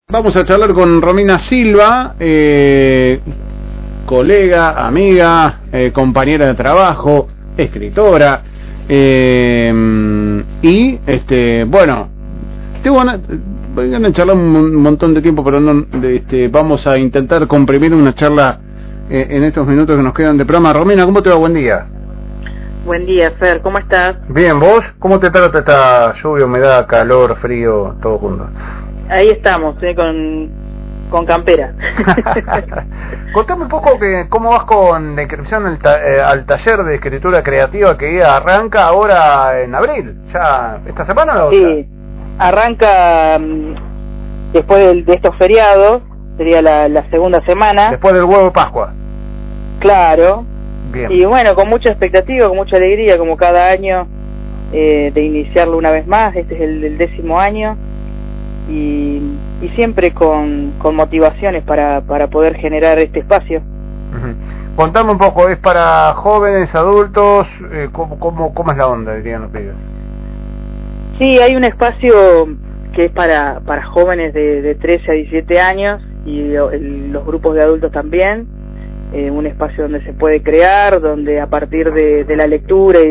Vamos a charlar con Romina Silva, colega, amiga, compañera de trabajo, escritora, y bueno, van a charlar un montón de tiempo, pero no, vamos a intentar comprimir una charla en estos minutos que nos quedan de programa. Romina, ¿cómo te va? Buen día. Buen día, Fer, ¿cómo estás? Bien, ¿vos? ¿Cómo te trata esta lluvia, humedad, calor, frío, todo junto? Ahí estamos, con campera. Contame un poco cómo vas con la inscripción al taller de escritura creativa que arranca ahora en abril, ya esta semana o sí, arranca después de estos feriados, sería la segunda semana. Después del huevo de Pascua. Claro. Bien. Y bueno, con mucha expectativa, con mucha alegría, como cada año, de iniciarlo una vez más. Este es el 10º año. Y siempre con motivaciones para poder generar este espacio. Uh-huh. Contame un poco, ¿es para jóvenes, adultos? ¿Cómo es la onda, dirían los pibes? Sí, hay un espacio que es para jóvenes de 13 a 17 años y los grupos de adultos también. Un espacio donde se puede crear, donde a partir de la lectura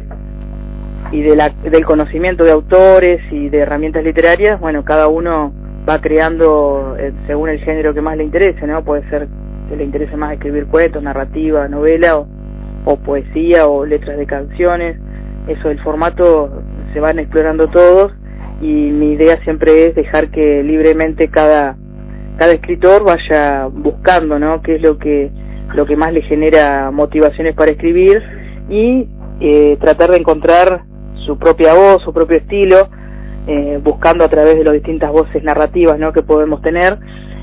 del conocimiento de autores y de herramientas literarias, bueno, cada uno va creando según el género que más le interese, ¿no? Puede ser que le interese más escribir cuentos, narrativa, novela o poesía o letras de canciones. Eso, el formato se van explorando todos y mi idea siempre es dejar que libremente cada escritor vaya buscando, ¿no? Qué es lo que más le genera motivaciones para escribir y tratar de encontrar su propia voz, su propio estilo, buscando a través de las distintas voces narrativas, ¿no?, que podemos tener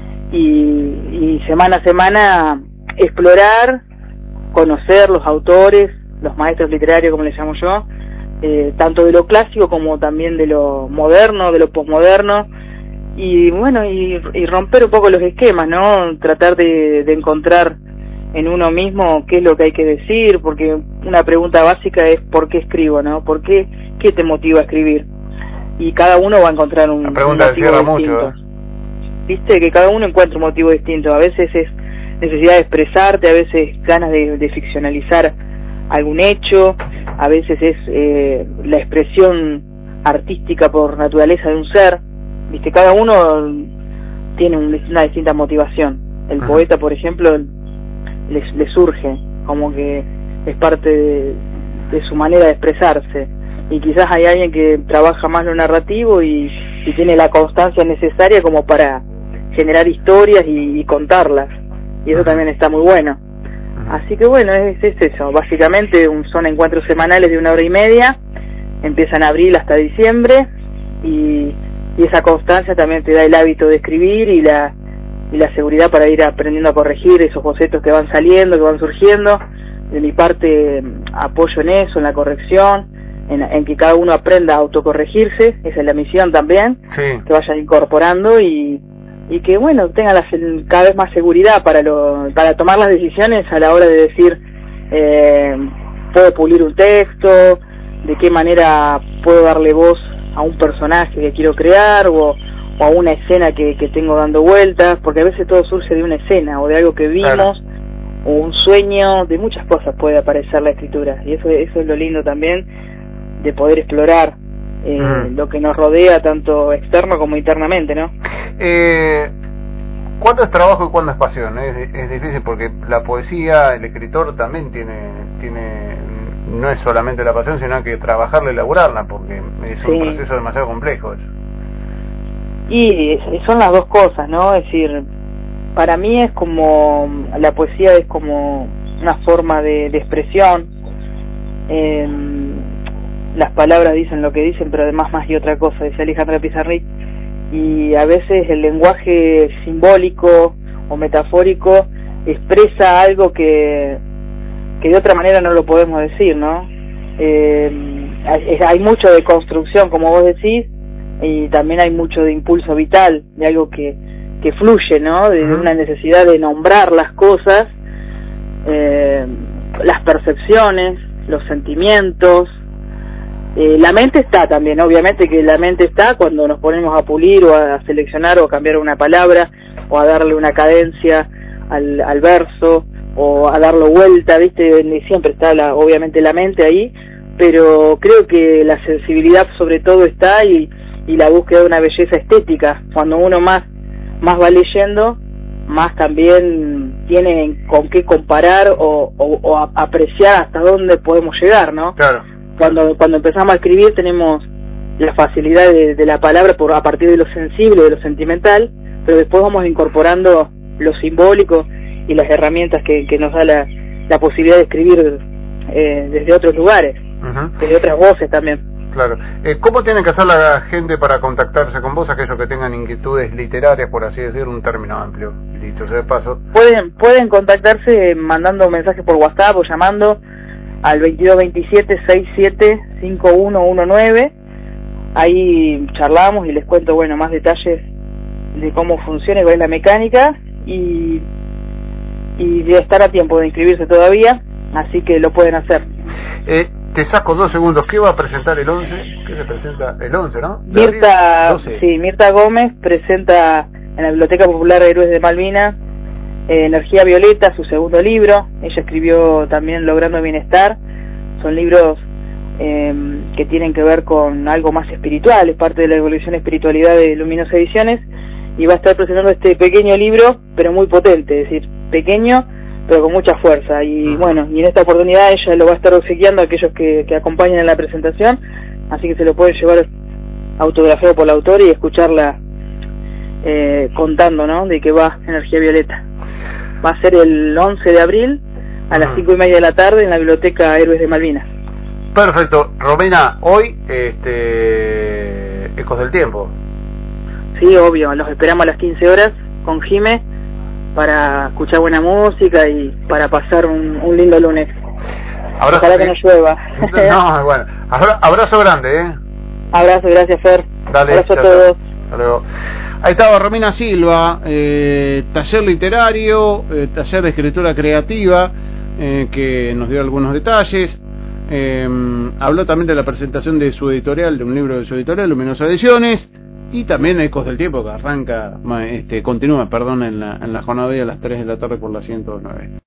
y semana a semana explorar, conocer los autores, los maestros literarios, como les llamo yo, tanto de lo clásico como también de lo moderno, de lo posmoderno, y bueno, y romper un poco los esquemas, ¿no? Tratar de encontrar en uno mismo qué es lo que hay que decir, porque una pregunta básica es ¿por qué escribo?, ¿no? ¿Por qué? ¿Qué te motiva a escribir? Y cada uno va a encontrar un motivo distinto. Mucho, Viste, que cada uno encuentra un motivo distinto. A veces es necesidad de expresarte, a veces ganas de ficcionalizar algún hecho, a veces es la expresión artística por naturaleza de un ser. Viste, cada uno tiene una distinta motivación. El poeta, por ejemplo, le surge, como que es parte de su manera de expresarse, y quizás hay alguien que trabaja más lo narrativo y tiene la constancia necesaria como para generar historias y contarlas, y eso también está muy bueno. Así que bueno, es eso, básicamente son encuentros semanales de 1 hora y media, empiezan en abril hasta diciembre, y esa constancia también te da el hábito de escribir y la seguridad para ir aprendiendo a corregir esos bocetos que van saliendo, que van surgiendo. De mi parte apoyo en eso, en la corrección, en que cada uno aprenda a autocorregirse, esa es la misión también, sí. Que vayan incorporando y que bueno, tengan cada vez más seguridad para tomar las decisiones a la hora de decir puedo pulir un texto, de qué manera puedo darle voz a un personaje que quiero crear o a una escena que tengo dando vueltas, porque a veces todo surge de una escena o de algo que vimos, claro, o un sueño, de muchas cosas puede aparecer la escritura, y eso es lo lindo también de poder explorar lo que nos rodea, tanto externo como internamente, ¿no? ¿Cuándo es trabajo y cuándo es pasión? Es difícil porque la poesía, el escritor también tiene no es solamente la pasión, sino que trabajarla y elaborarla, porque es un proceso demasiado complejo eso. Y son las dos cosas, ¿no? Es decir, para mí es como, la poesía es como una forma de expresión. Las palabras dicen lo que dicen, pero además más y otra cosa, dice Alejandra Pizarnik, y a veces el lenguaje simbólico o metafórico expresa algo que de otra manera no lo podemos decir, ¿no? Hay mucho de construcción, como vos decís, y también hay mucho de impulso vital, de algo que fluye, ¿no? De una necesidad de nombrar las cosas, las percepciones, los sentimientos, La mente está también, obviamente que la mente está cuando nos ponemos a pulir o a seleccionar o a cambiar una palabra o a darle una cadencia al verso o a darlo vuelta, ¿viste? Siempre está obviamente la mente ahí, pero creo que la sensibilidad sobre todo está y la búsqueda de una belleza estética. Cuando uno más va leyendo, más también tiene con qué comparar o apreciar hasta dónde podemos llegar, ¿no? Claro. Cuando empezamos a escribir tenemos la facilidad de la palabra a partir de lo sensible, de lo sentimental, pero después vamos incorporando lo simbólico y las herramientas que nos da la posibilidad de escribir desde otros lugares, desde otras voces también. Claro. ¿Cómo tiene que hacer la gente para contactarse con vos, aquellos que tengan inquietudes literarias, por así decir, un término amplio? Listo, se de paso. Pueden contactarse mandando mensajes por WhatsApp o llamando al 2227-675119. Ahí charlamos y les cuento, bueno, más detalles de cómo funciona y cuál es la mecánica, y de estar a tiempo de inscribirse todavía, así que lo pueden hacer. Te saco 2 segundos. ¿Qué va a presentar el 11? ¿Qué se presenta el 11, no? Mirta Gómez presenta en la Biblioteca Popular de Héroes de Malvinas Energía Violeta, su segundo libro. Ella escribió también Logrando Bienestar. Son libros que tienen que ver con algo más espiritual, es parte de la evolución espiritualidad de Luminosa Ediciones, y va a estar presentando este pequeño libro, pero muy potente, es decir, pequeño, pero con mucha fuerza. Y bueno, y en esta oportunidad ella lo va a estar obsequiando a aquellos que acompañan en la presentación, así que se lo pueden llevar autografiado por la autora y escucharla contando, ¿no?, de que va Energía Violeta. Va a ser el 11 de abril a las 5:30 de la tarde en la Biblioteca Héroes de Malvinas. Perfecto. Romina, hoy Ecos del Tiempo. Sí, obvio, los esperamos a las 15 horas con Jime para escuchar buena música y para pasar un lindo lunes. Abrazo. Ojalá que no llueva. No, bueno. Abrazo grande, Abrazo, gracias, Fer. Dale, abrazo a todos. Hasta luego. Ahí estaba Romina Silva, taller literario, taller de escritura creativa, que nos dio algunos detalles. Habló también de la presentación de su editorial, de un libro de su editorial, Luminosa Ediciones, y también Ecos del Tiempo, que continúa en la jornada de a las 3 de la tarde por la 109.